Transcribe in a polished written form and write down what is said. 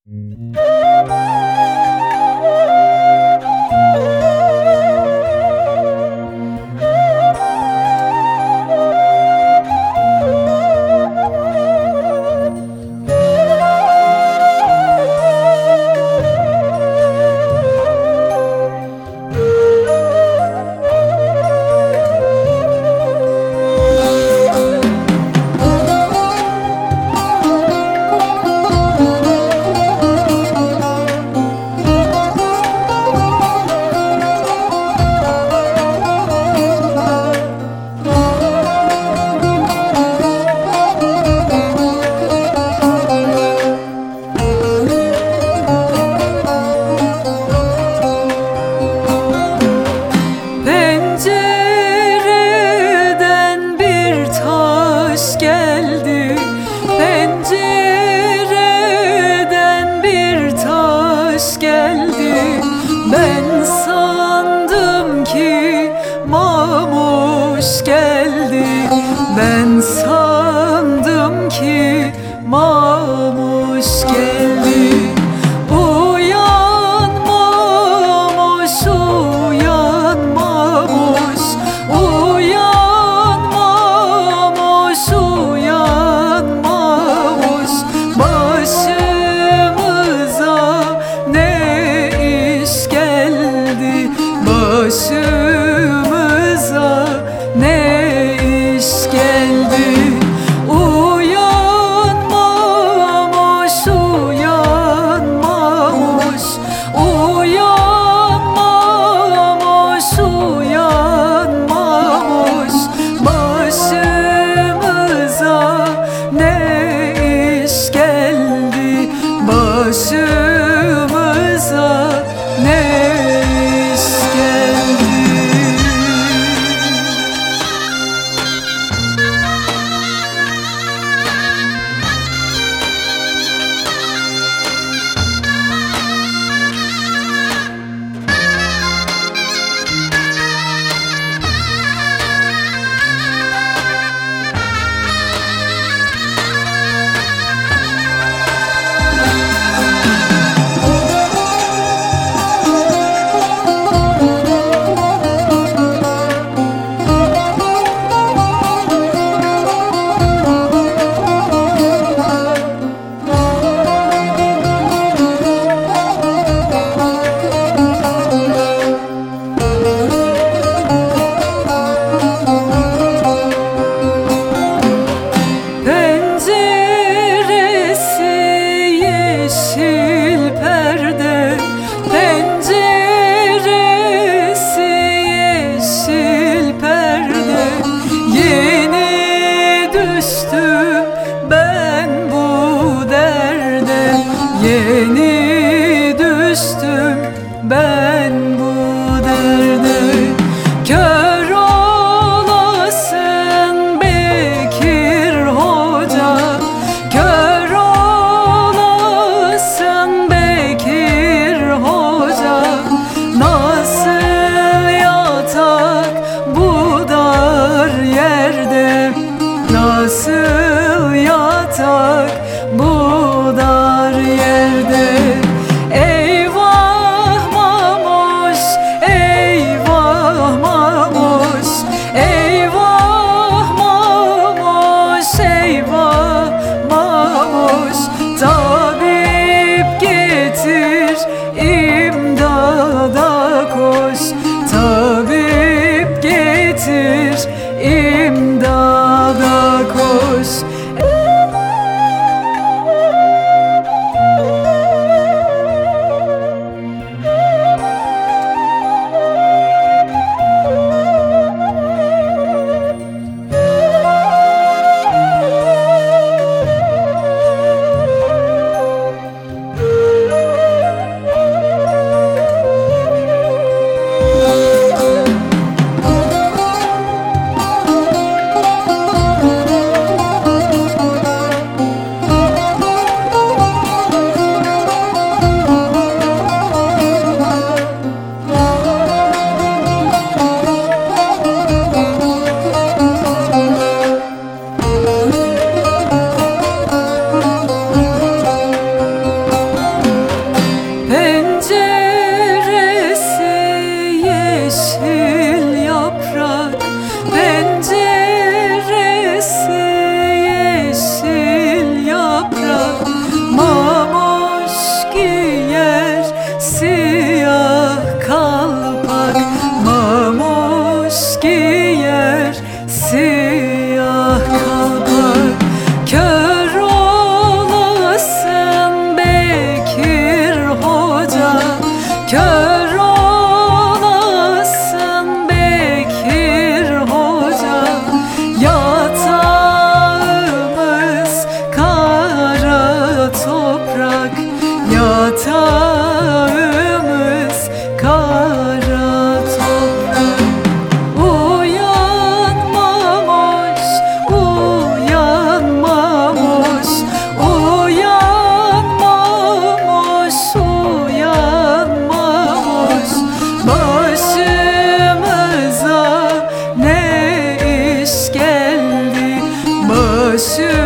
Ben sandım ki Mamuş geldi. Ben sandım ki Mamuş geldi. Uyan Mamuş, uyan Mamuş, uyan Mamuş, uyan Mamuş. Başımıza ne iş geldi, başımıza ne iş geldi. Uyan Mamuş, uyan Mamuş, uyan Mamuş, uyan Mamuş. Başımıza ne iş geldi, başımıza ne iş geldi. Yeni düştüm ben bu derde. Kör olasın Bekir Hoca, kör olasın Bekir Hoca. Nasıl yatak bu dar yerde, nasıl yatak bu dar yerde. Eyvah Mamuş, Sür